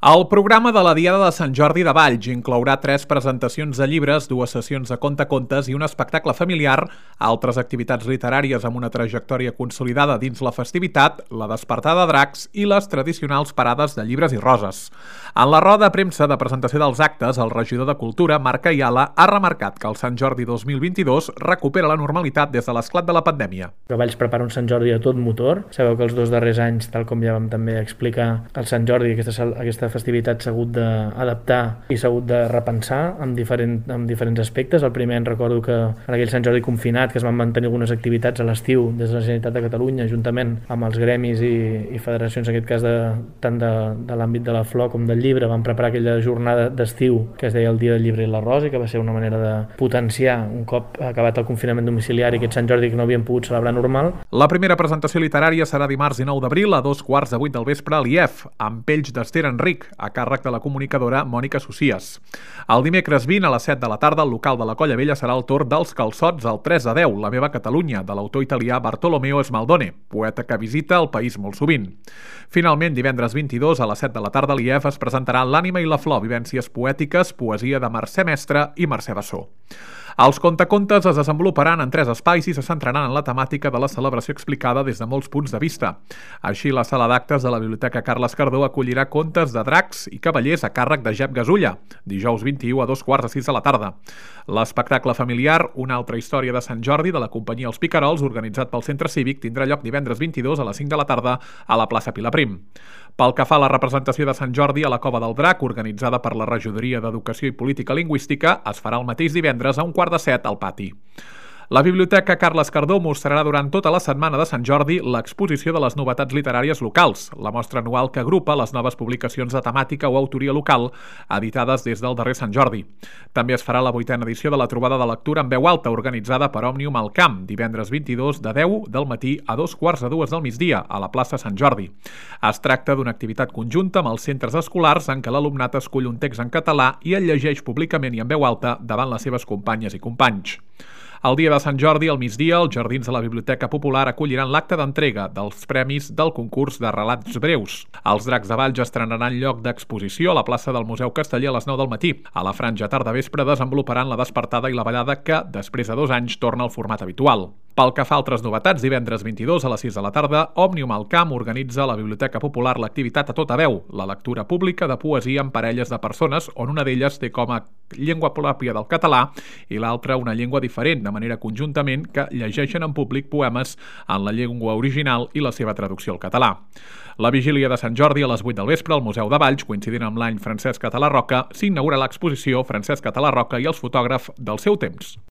El programa de la Diada de Sant Jordi de Valls inclourà 3 presentacions de llibres, 2 sessions de contacontes i un espectacle familiar, altres activitats literàries amb una trajectòria consolidada dins la festivitat, la despertada de dracs i les tradicionals parades de llibres i roses. En la roda de premsa de presentació dels actes, el regidor de Cultura, Marc Ayala, ha remarcat que el Sant Jordi 2022 recupera la normalitat des de l'esclat de la pandèmia. Valls prepara un Sant Jordi a tot motor. Sabeu que els 2 darrers anys, tal com ja vam també explicar, el Sant Jordi, aquesta festivitat s'ha hagut d'adaptar i s'ha hagut de repensar en diferents aspectes. El primer, recordo que en aquell Sant Jordi confinat, que es van mantenir algunes activitats a l'estiu des de la Generalitat de Catalunya, juntament amb els gremis i federacions, en aquest cas tant de l'àmbit de la flor com del llibre, van preparar aquella jornada d'estiu que es deia el Dia del Llibre i la Rosa, que va ser una manera de potenciar, un cop acabat el confinament domiciliari, aquest Sant Jordi que no havien pogut celebrar normal. La primera presentació literària serà dimarts 19 d'abril a 2:15 del vespre a l'IEF, amb Pells d'Ester Enric, a càrrec de la comunicadora Mònica Socias. El dimecres 20 a les 7 de la tarda, al local de la Colla Vella serà el torn dels calçots al 3-10, La meva Catalunya, de l'autor italià Bartolomeo Smaldone, poeta que visita el país molt sovint. Finalment, divendres 22 a les 7 de la tarda, a l'IEF es presentarà L'ànima i la flor, vivències poètiques, poesia de Mercè Mestre i Mercè Bassó. Els contacontes es desenvoluparan en 3 espais i se centraran en la temàtica de la celebració explicada des de molts punts de vista. Així, la sala d'actes de la Biblioteca Carles Cardó acollirà contes de dracs i cavallers a càrrec de Jep Gasulla, dijous 21 a 2:15 de la tarda. L'espectacle familiar, Una altra història de Sant Jordi, de la companyia Els Picarols, organitzat pel Centre Cívic, tindrà lloc divendres 22 a les 5 de la tarda a la plaça Pilaprim. Pel que fa a la representació de Sant Jordi a la Cova del Drac, organitzada per la Regidoria d'Educació i Política Lingüística, es farà el mateix divendres a 6:15 al pati. La Biblioteca Carles Cardó mostrarà durant tota la setmana de Sant Jordi l'exposició de les novetats literàries locals, la mostra anual que agrupa les noves publicacions de temàtica o autoria local editades des del darrer Sant Jordi. També es farà la 8a edició de la trobada de lectura en veu alta organitzada per Òmnium al Camp, divendres 22 de 10 del matí a 2:15 del migdia a la plaça Sant Jordi. Es tracta d'una activitat conjunta amb els centres escolars en què l'alumnat escull un text en català i el llegeix públicament i en veu alta davant les seves companyes i companys. El dia de Sant Jordi, al migdia, els jardins de la Biblioteca Popular acolliran l'acte d'entrega dels premis del concurs de relats breus. Els Dracs de Valls estrenaran lloc d'exposició a la plaça del Museu Casteller a les 9 del matí. A la franja tarda-vespre desenvoluparan la despertada i la ballada que, després de 2 anys, torna al format habitual. Pel que fa a altres novetats, divendres 22 a les 6 de la tarda, Òmnium al Camp organitza a la Biblioteca Popular l'activitat a tota veu, la lectura pública de poesia en parelles de persones, on una d'elles té com a llengua pròpia del català i l'altra una llengua diferent, de manera conjuntament que llegeixen en públic poemes en la llengua original i la seva traducció al català. La vigília de Sant Jordi a les 8 del vespre al Museu de Valls, coincidint amb l'any Francesc Català Roca, s'inaugurarà l'exposició Francesc Català Roca i els fotògrafs del seu temps.